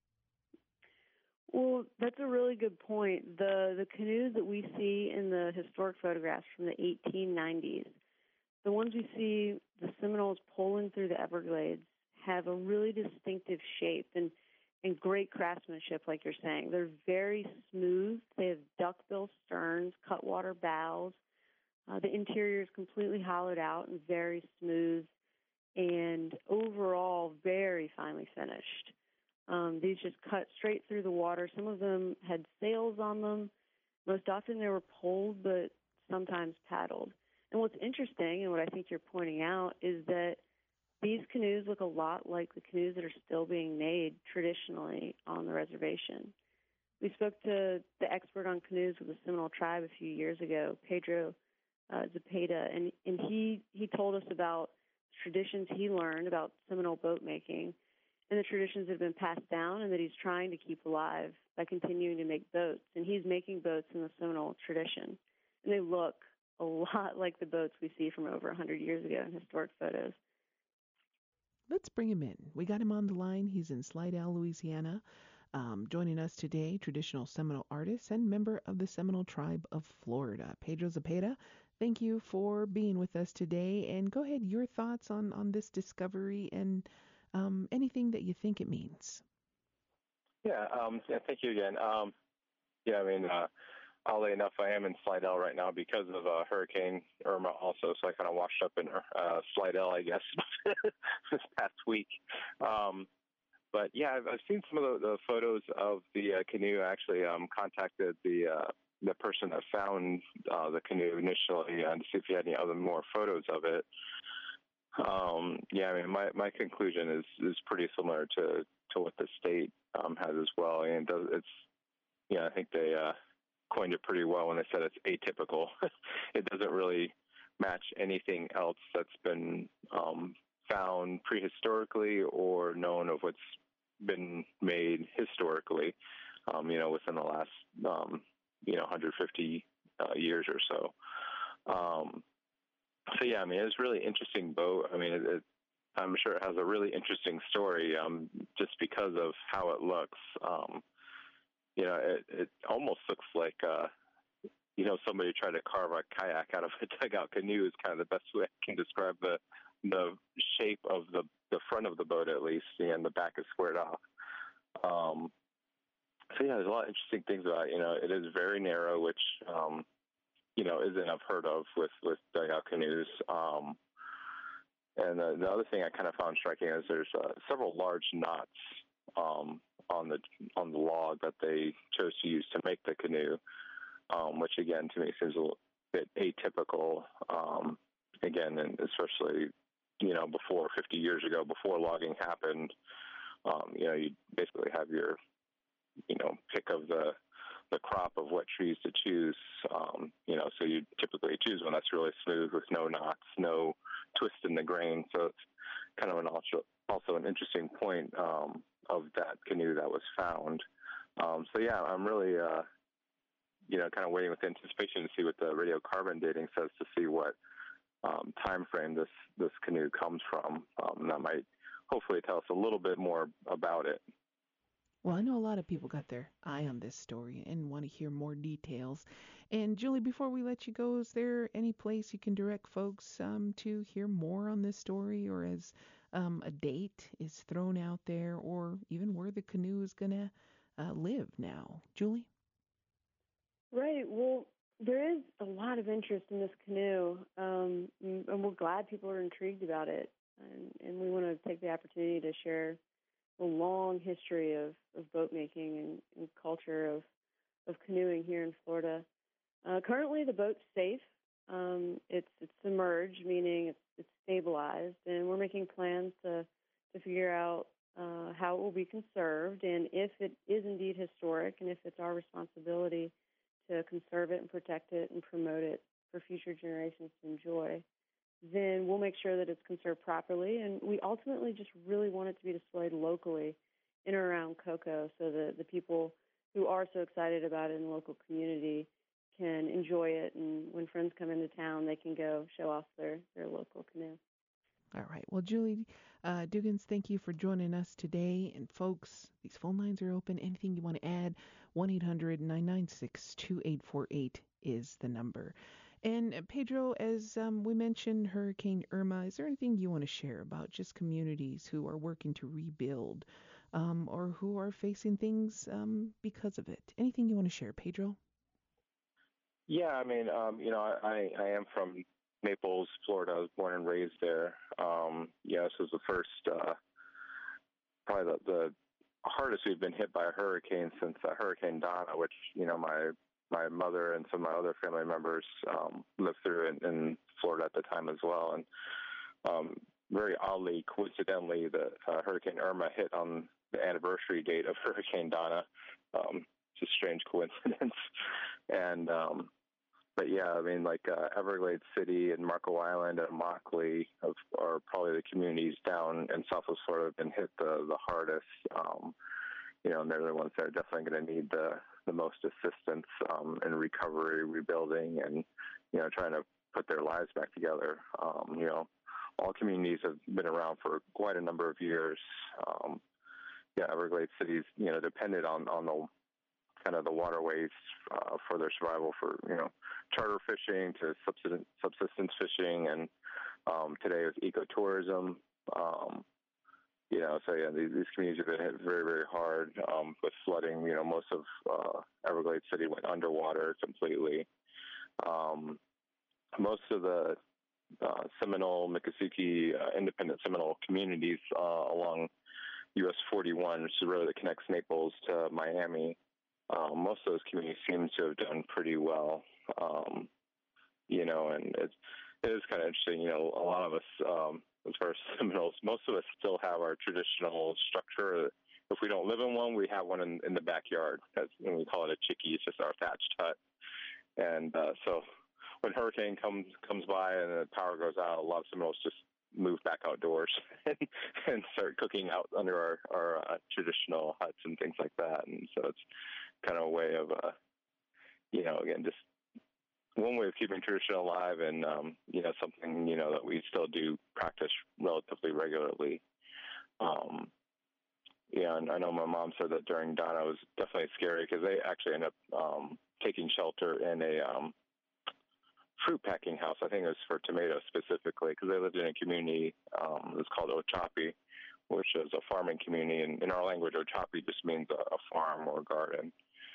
Well, that's a really good point. The the canoes that we see in the historic photographs from the eighteen nineties, the ones we see the Seminoles pulling through the Everglades, have a really distinctive shape and, and great craftsmanship, like you're saying. They're very smooth. They have duckbill sterns, cutwater bows. Uh, the interior is completely hollowed out and very smooth, and overall very finely finished. Um, these just cut straight through the water. Some of them had sails on them. Most often they were poled, but sometimes paddled. And what's interesting, and what I think you're pointing out, is that these canoes look a lot like the canoes that are still being made traditionally on the reservation. We spoke to the expert on canoes with the Seminole tribe a few years ago, Pedro uh, Zepeda, and, and he, he told us about traditions he learned about Seminole boat making and the traditions that have been passed down, and that he's trying to keep alive by continuing to make boats. And he's making boats in the Seminole tradition. And they look a lot like the boats we see from over one hundred years ago in historic photos. Let's bring him in. We got him on the line. He's in Slidell, Louisiana. Um, joining us today, traditional Seminole artist and member of the Seminole Tribe of Florida, Pedro Zepeda. Thank you for being with us today. And go ahead, your thoughts on, on this discovery and um, anything that you think it means. Yeah, um, yeah thank you again. Um, yeah, I mean, uh, oddly enough, I am in Slidell right now because of uh, Hurricane Irma also, so I kind of washed up in uh, Slidell, I guess, this past week. Um, but yeah, I've, I've seen some of the, the photos of the uh, canoe. I actually um, contacted the uh, the person that found uh, the canoe initially uh, to see if he had any other more photos of it. Um, yeah, I mean, my, my conclusion is, is pretty similar to, to what the state um, has as well. And it does, it's, yeah, I think they uh, coined it pretty well when they said it's atypical. It doesn't really match anything else that's been um, found prehistorically or known of what's been made historically, um, you know, within the last, um, you know, one hundred fifty uh, years or so. Um, so, yeah, I mean, it's a really interesting boat. I mean, it, it, I'm sure it has a really interesting story um, just because of how it looks. Um, you know, it, it almost looks like, uh, you know, somebody tried to carve a kayak out of a dugout canoe is kind of the best way I can describe the the shape of the, the front of the boat, at least, and the back is squared off. Um, so, yeah, there's a lot of interesting things about it. You know, it is very narrow, which, um, you know, isn't unheard of with, with dugout canoes. Um, and the, the other thing I kind of found striking is there's uh, several large knots um, on the on the log that they chose to use to make the canoe, um, which, again, to me seems a bit atypical, um, again, and especially, you know, before fifty years ago, before logging happened. Um, you know, you basically have your, you know, pick of the the crop of what trees to choose. Um, you know, so you typically choose one that's really smooth with no knots, no twist in the grain. So it's kind of an also, also an interesting point um, of that canoe that was found. Um, so yeah, I'm really, uh, you know, kind of waiting with anticipation to see what the radiocarbon dating says to see what um, time frame this this canoe comes from. Um, and that might hopefully tell us a little bit more about it. Well, I know a lot of people got their eye on this story and want to hear more details. And Julie, before we let you go, is there any place you can direct folks um, to hear more on this story, or as um, a date is thrown out there, or even where the canoe is going to uh, live now? Julie? Right. Well, there is a lot of interest in this canoe, um, and we're glad people are intrigued about it. And, and we want to take the opportunity to share a long history of, of boat making and, and culture of, of canoeing here in Florida. Uh, currently, the boat's safe. Um, it's it's submerged, meaning it's, it's stabilized, and we're making plans to to figure out uh, how it will be conserved, and if it is indeed historic, and if it's our responsibility to conserve it and protect it and promote it for future generations to enjoy, then we'll make sure that it's conserved properly. And we ultimately just really want it to be displayed locally in or around Cocoa, so that the people who are so excited about it in the local community can enjoy it. And when friends come into town, they can go show off their, their local canoe. All right. Well, Julie uh, Duggins, thank you for joining us today. And folks, these phone lines are open. Anything you want to add, one eight hundred nine nine six two eight four eight is the number. And uh, Pedro, as um, we mentioned, Hurricane Irma, is there anything you want to share about just communities who are working to rebuild um, or who are facing things um, because of it? Anything you want to share, Pedro? Yeah, I mean, um, you know, I, I am from Naples, Florida. I was born and raised there. Um, yeah, this was the first, uh, probably the, the hardest we've been hit by a hurricane since uh, Hurricane Donna, which, you know, my my mother and some of my other family members um, lived through in, in Florida at the time as well. And um, very oddly, coincidentally, the uh, Hurricane Irma hit on the anniversary date of Hurricane Donna. Um, it's a strange coincidence. And um, But yeah, I mean, like uh, Everglades City and Marco Island and Immokalee are probably the communities down in Southwest Florida have been hit the, the hardest. Um, you know, and they're the ones that are definitely going to need the, the most assistance um, in recovery, rebuilding, and, you know, trying to put their lives back together. Um, you know, all communities have been around for quite a number of years. Um, yeah, Everglades City's, you know, depended on, on the kind of the waterways uh, for their survival, for, you know, charter fishing to subsistence, subsistence fishing, and um, today with ecotourism. Um, you know, so yeah, these, these communities have been hit very, very hard um, with flooding. You know, most of uh, Everglades City went underwater completely. Um, most of the uh, Seminole, Miccosukee, uh, independent Seminole communities uh, along U S forty-one, which is the road that connects Naples to Miami, Um, most of those communities seem to have done pretty well, um, you know, and it's, it is kind of interesting. You know, a lot of us, um, as far as Seminoles, most of us still have our traditional structure. If we don't live in one, we have one in, in the backyard. That's, and we call it a chickie. It's just our thatched hut. And uh, so when hurricane comes comes by and the power goes out, a lot of Seminoles just move back outdoors and, and start cooking out under our, our uh, traditional huts and things like that. And so it's kind of a way of, uh, you know, again, just one way of keeping tradition alive, and, um, you know, something, you know, that we still do practice relatively regularly. Um, yeah, and I know my mom said that during Donna it was definitely scary because they actually ended up um, taking shelter in a um, fruit packing house. I think it was for tomatoes specifically, because they lived in a community um, it was called Ochapi, which is a farming community. And in our language, Ochapi just means a, a farm or a garden.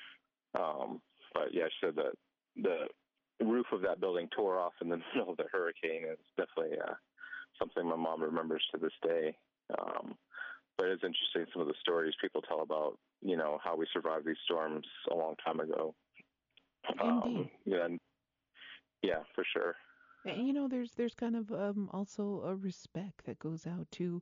Um, but yeah, she said that the roof of that building tore off in the middle of the hurricane. It's definitely uh, something my mom remembers to this day. Um, but it's interesting, some of the stories people tell about, you know, how we survived these storms a long time ago. Indeed. Um, yeah, yeah, for sure. And, you know, there's there's kind of um, also a respect that goes out to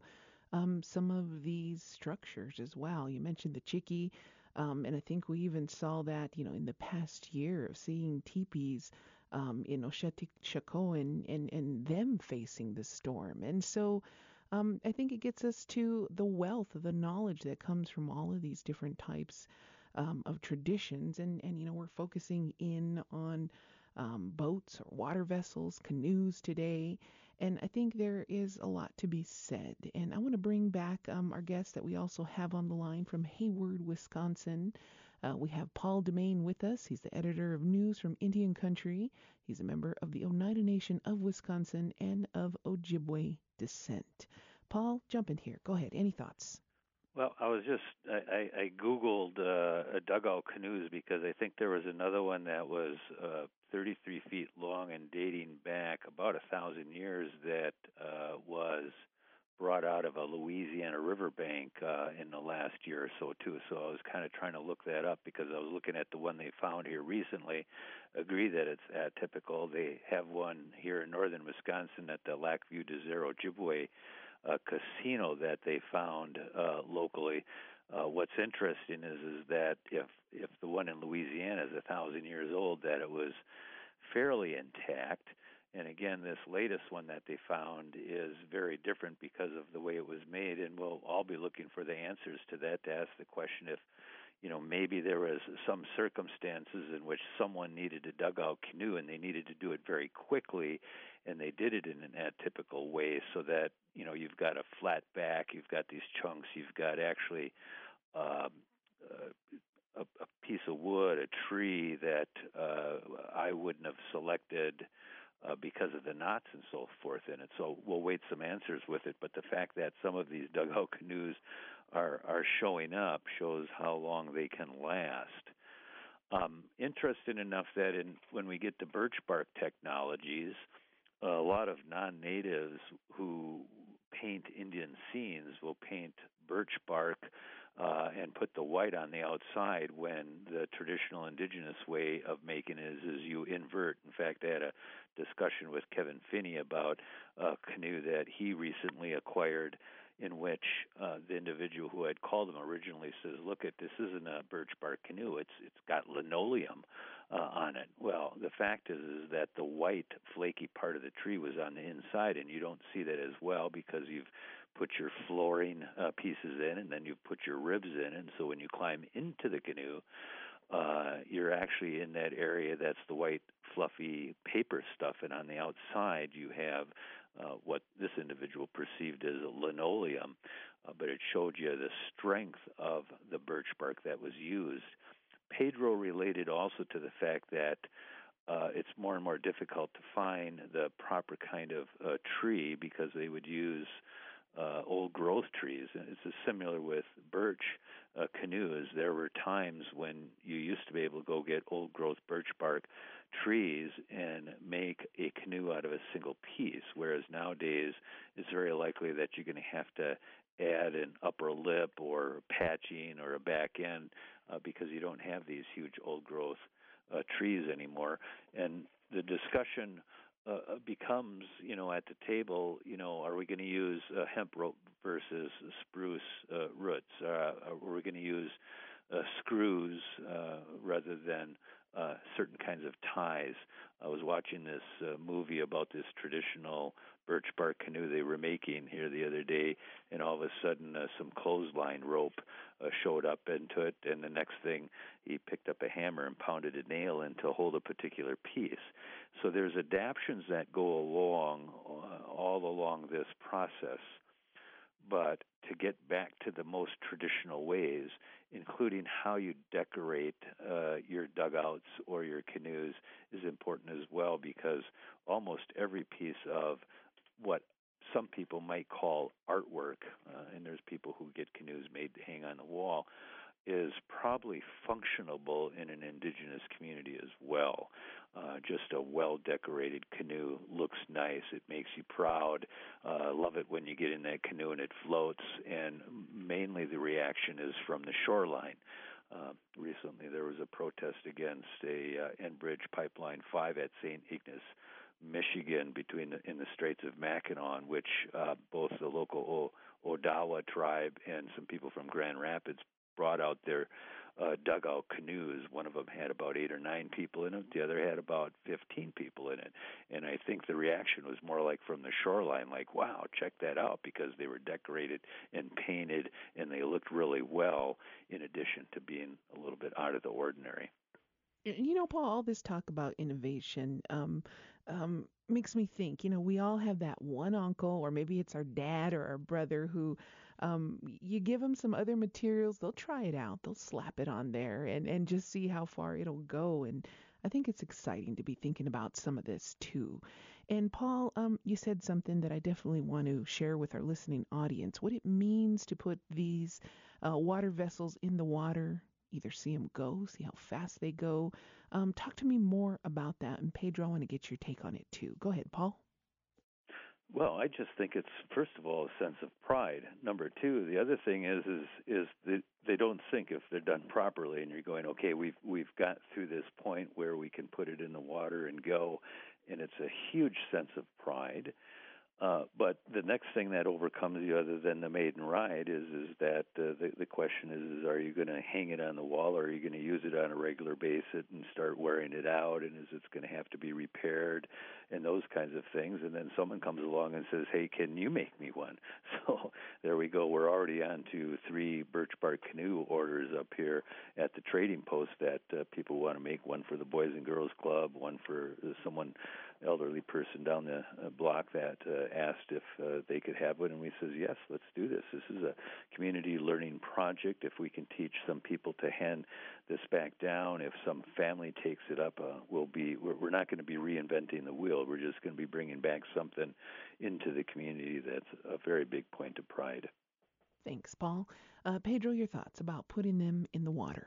um, some of these structures as well. You mentioned the Chickie, um, and I think we even saw that, you know, in the past year of seeing teepees, um, you know, Shetichako and, and, and them facing the storm. And so um, I think it gets us to the wealth of the knowledge that comes from all of these different types um, of traditions. And, and, you know, we're focusing in on um, boats or water vessels, canoes today. And I think there is a lot to be said. And I want to bring back um, our guest that we also have on the line from Hayward, Wisconsin. Uh, we have Paul Demain with us. He's the editor of News from Indian Country. He's a member of the Oneida Nation of Wisconsin and of Ojibwe descent. Paul, jump in here. Go ahead. Any thoughts? Well, I was just, I, I, I Googled uh, dugout canoes because I think there was another one that was uh, thirty-three feet long and dating back about a thousand years that uh, was brought out of a Louisiana riverbank uh, in the last year or so, too. So I was kind of trying to look that up because I was looking at the one they found here recently. Agree that it's atypical. They have one here in northern Wisconsin at the Lac View Desert Ojibwe a casino that they found uh, locally. Uh, what's interesting is is that if if the one in Louisiana is a thousand years old, that it was fairly intact. And again, this latest one that they found is very different because of the way it was made. And we'll all be looking for the answers to that to ask the question if, you know, maybe there was some circumstances in which someone needed a dugout canoe and they needed to do it very quickly, and they did it in an atypical way so that, you know, you've got a flat back, you've got these chunks, you've got actually um, uh, a, a piece of wood, a tree that uh, I wouldn't have selected uh, because of the knots and so forth in it. So we'll wait some answers with it, but the fact that some of these dugout canoes are are showing up shows how long they can last. Um, interesting enough that in when we get to birch bark technologies, a lot of non-natives who paint Indian scenes will paint birch bark uh, and put the white on the outside when the traditional indigenous way of making it is, is you invert. In fact, I had a discussion with Kevin Finney about a canoe that he recently acquired in which uh, the individual who had called him originally says, look, at this isn't a birch bark canoe. It's It's got linoleum uh, on it. Well, the fact is, is that the white, flaky part of the tree was on the inside, and you don't see that as well because you've put your flooring uh, pieces in, and then you've put your ribs in. And so when you climb into the canoe, uh, you're actually in that area that's the white, fluffy paper stuff, and on the outside you have Uh, what this individual perceived as a linoleum, uh, but it showed you the strength of the birch bark that was used. Pedro related also to the fact that uh, it's more and more difficult to find the proper kind of uh, tree because they would use uh, old growth trees. And it's similar with birch uh, canoes. There were times when you used to be able to go get old growth birch bark trees and make a canoe out of a single piece, whereas nowadays it's very likely that you're going to have to add an upper lip or patching or a back end uh, because you don't have these huge old growth uh, trees anymore. And the discussion uh, becomes, you know, at the table, you know, are we going to use uh, hemp rope versus spruce uh, roots? Uh, are we going to use uh, screws uh, rather than uh, certain kinds of ties? I was watching this uh, movie about this traditional birch bark canoe they were making here the other day, and all of a sudden uh, some clothesline rope uh, showed up into it, and the next thing he picked up a hammer and pounded a nail in to hold a particular piece. So there's adaptions that go along uh, all along this process. But to get back to the most traditional ways, including how you decorate uh, your dugouts or your canoes, is important as well, because almost every piece of what some people might call artwork, uh, and there's people who get canoes made to hang on the wall, is probably functionable in an indigenous community as well. Uh, just a well-decorated canoe looks nice. It makes you proud. Uh, love it when you get in that canoe and it floats, and mainly the reaction is from the shoreline. Uh, recently there was a protest against a uh, Enbridge Pipeline five at Saint Ignace, Michigan, between the, in the Straits of Mackinac, in which uh, both the local o- Odawa tribe and some people from Grand Rapids brought out their uh, dugout canoes. One of them had about eight or nine people in it. The other had about fifteen people in it. And I think the reaction was more like from the shoreline, like, wow, check that out, because they were decorated and painted, and they looked really well, in addition to being a little bit out of the ordinary. You know, Paul, all this talk about innovation um, um, makes me think, you know, we all have that one uncle, or maybe it's our dad or our brother, who um, you give them some other materials, they'll try it out, they'll slap it on there and, and just see how far it'll go. And I think it's exciting to be thinking about some of this too. And Paul, um, you said something that I definitely want to share with our listening audience, what it means to put these uh, water vessels in the water, either see them go, see how fast they go. Um, talk to me more about that. And Pedro, I want to get your take on it too. Go ahead, Paul. Well, I just think it's, first of all, a sense of pride. Number two, the other thing is is is that they don't sink if they're done properly, and you're going, okay, we've we've got through this point where we can put it in the water and go, and it's a huge sense of pride. Uh, but the next thing that overcomes you, other than the maiden ride, is is that uh, the the question is, is are you going to hang it on the wall, or are you going to use it on a regular basis and start wearing it out, and is it going to have to be repaired, and those kinds of things. And then someone comes along and says, hey, can you make me one? So there we go. We're already on to three birch bark canoe orders up here at the trading post that uh, people want to make, one for the Boys and Girls Club, one for uh, someone elderly person down the uh, block that uh, asked if uh, they could have one, and we says, yes, let's do this. This is a community learning project. If we can teach some people to hand this back down, if some family takes it up, uh, we'll be, we're, we're not going to be reinventing the wheel. We're just going to be bringing back something into the community that's a very big point of pride. Thanks, Paul. Uh, Pedro, your thoughts about putting them in the water?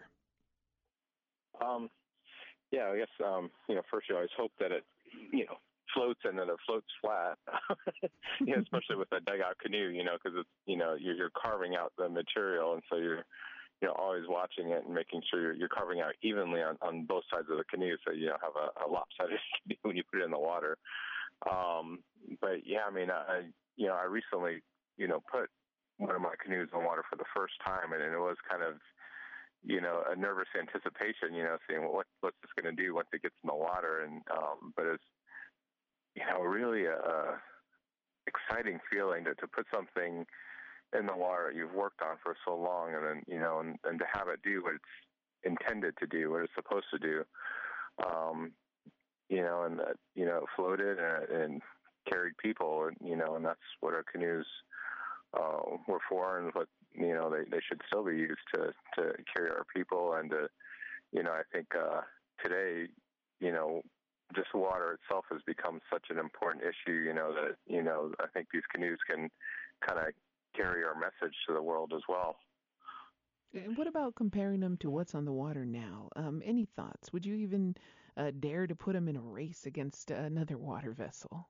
Um, yeah, I guess, um, you know, first you always hope that it, you know, floats and then it floats flat, you know, especially with a dugout canoe, you know, because it's, you know, you're, you're carving out the material, and so you're, you know, always watching it and making sure you're, you're carving out evenly on, on both sides of the canoe, so you don't have a, a lopsided canoe when you put it in the water. Um, but yeah, I mean, I, you know, I recently, you know, put one of my canoes in the water for the first time, and, and it was kind of, you know, a nervous anticipation, you know, seeing well, what what's this going to do once it gets in the water, and um, but it's, you know, really a, a exciting feeling to, to put something in the water that you've worked on for so long, and then, you know, and, and to have it do what it's intended to do, what it's supposed to do, um, you know, and that, you know, floated and, and carried people, and, you know, and that's what our canoes uh, were for, and what, you know, they, they should still be used to, to carry our people, and to, you know, I think uh, today, you know, just water itself has become such an important issue, you know, that, you know, I think these canoes can kind of carry our message to the world as well. And what about comparing them to what's on the water now? Um, any thoughts? Would you even uh, dare to put them in a race against another water vessel?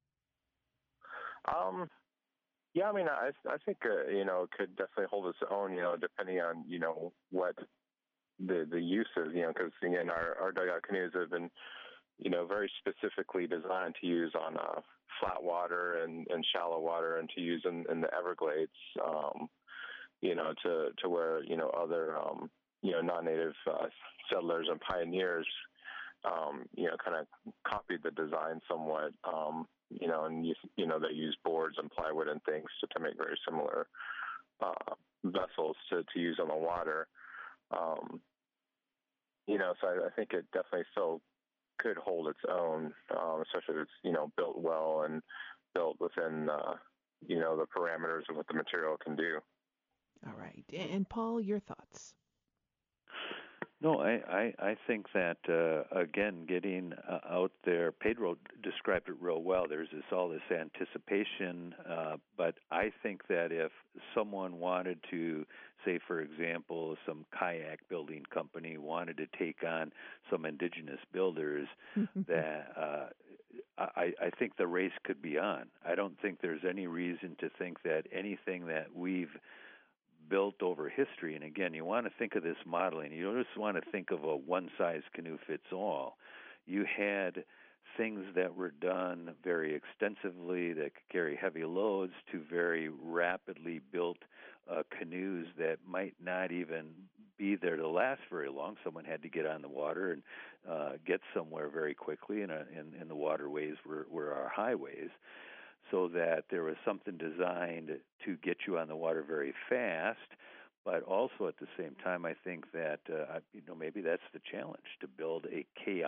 Um, yeah, I mean, I, I think, uh, you know, it could definitely hold its own, you know, depending on, you know, what the, the use is, you know, because, again, our, our dugout canoes have been, you know, very specifically designed to use on uh, flat water and, and shallow water, and to use in, in the Everglades, um, you know, to, to where, you know, other, um, you know, non-native uh, settlers and pioneers, um, you know, kind of copied the design somewhat, um, you know, and, you, you know, they use boards and plywood and things to, to make very similar uh, vessels to, to use on the water. Um, you know, so I, I think it definitely still could hold its own, um, especially if it's, you know, built well and built within, uh, you know, the parameters of what the material can do. All right. And Paul, your thoughts? No, I, I, I think that, uh, again, getting uh, out there, Pedro described it real well. There's this all this anticipation, uh, but I think that if someone wanted to, say, for example, some kayak building company wanted to take on some indigenous builders, that uh, I, I think the race could be on. I don't think there's any reason to think that anything that we've built over history, and again, you want to think of this modeling. You don't just want to think of a one-size canoe fits all. You had things that were done very extensively that could carry heavy loads to very rapidly built uh, canoes that might not even be there to last very long. Someone had to get on the water and uh, get somewhere very quickly, and, uh, and, and the waterways were, were our highways, so that there was something designed to get you on the water very fast. But also at the same time, I think that uh, you know maybe that's the challenge, to build a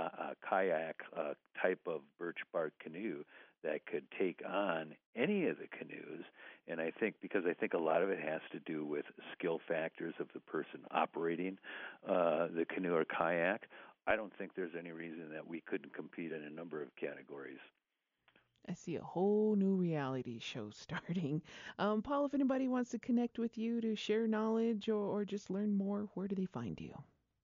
kayak uh, type of birch bark canoe that could take on any of the canoes. And I think because I think a lot of it has to do with skill factors of the person operating uh, the canoe or kayak. I don't think there's any reason that we couldn't compete in a number of categories. I see a whole new reality show starting. Um, Paul, if anybody wants to connect with you to share knowledge or, or just learn more, where do they find you?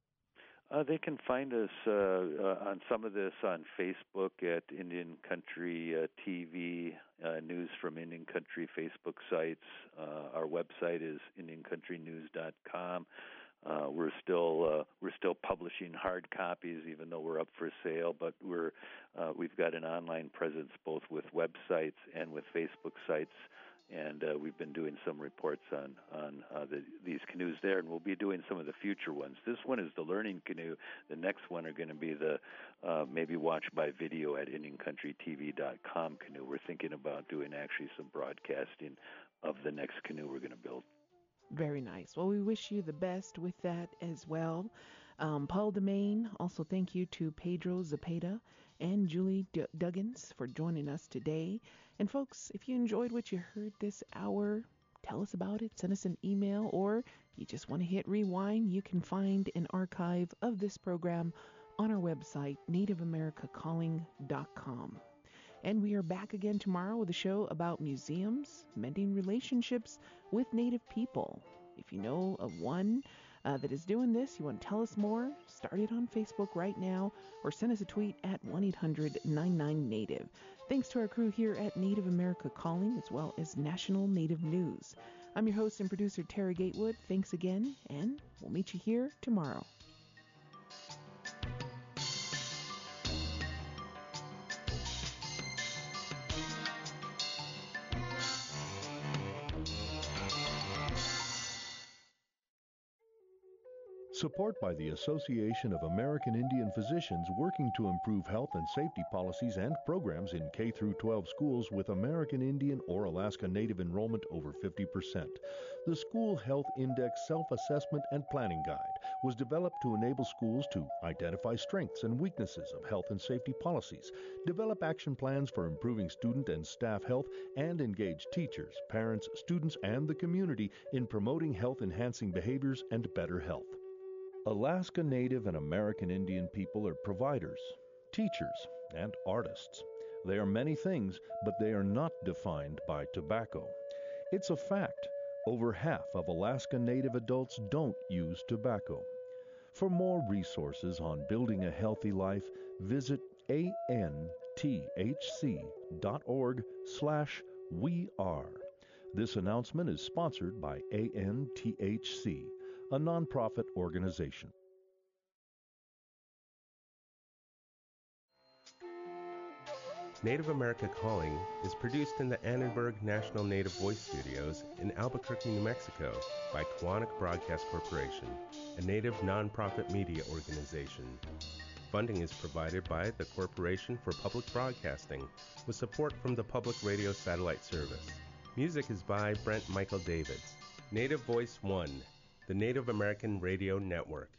Uh, they can find us uh, uh, on some of this on Facebook at Indian Country uh, T V, uh, News from Indian Country Facebook sites. Uh, our website is indian country news dot com. Uh, we're still uh, we're still publishing hard copies, even though we're up for sale. But we're uh, we've got an online presence both with websites and with Facebook sites, and uh, we've been doing some reports on on uh, the, these canoes there, and we'll be doing some of the future ones. This one is the learning canoe. The next one are going to be the uh, maybe watch by video at indian country t v dot com canoe. We're thinking about doing actually some broadcasting of the next canoe we're going to build. Very nice. Well, we wish you the best with that as well. Um, Paul Demain, also thank you to Pedro Zepeda and Julie D- Duggins for joining us today. And folks, if you enjoyed what you heard this hour, tell us about it. Send us an email, or you just want to hit rewind, you can find an archive of this program on our website, native america calling dot com. And we are back again tomorrow with a show about museums, mending relationships with Native people. If you know of one uh, that is doing this, you want to tell us more, start it on Facebook right now or send us a tweet at one eight hundred nine nine native. Thanks to our crew here at Native America Calling, as well as National Native News. I'm your host and producer, Tara Gatewood. Thanks again, and we'll meet you here tomorrow. Support by the Association of American Indian Physicians, working to improve health and safety policies and programs in K through twelve schools with American Indian or Alaska Native enrollment over fifty percent. The School Health Index Self-Assessment and Planning Guide was developed to enable schools to identify strengths and weaknesses of health and safety policies, develop action plans for improving student and staff health, and engage teachers, parents, students, and the community in promoting health-enhancing behaviors and better health. Alaska Native and American Indian people are providers, teachers, and artists. They are many things, but they are not defined by tobacco. It's a fact. Over half of Alaska Native adults don't use tobacco. For more resources on building a healthy life, visit A N T H C dot org slash we are. This announcement is sponsored by A N T H C, a nonprofit organization. Native America Calling is produced in the Annenberg National Native Voice Studios in Albuquerque, New Mexico by Quantic Broadcast Corporation, a Native nonprofit media organization. Funding is provided by the Corporation for Public Broadcasting with support from the Public Radio Satellite Service. Music is by Brent Michael Davids. Native Voice One, the Native American Radio Network.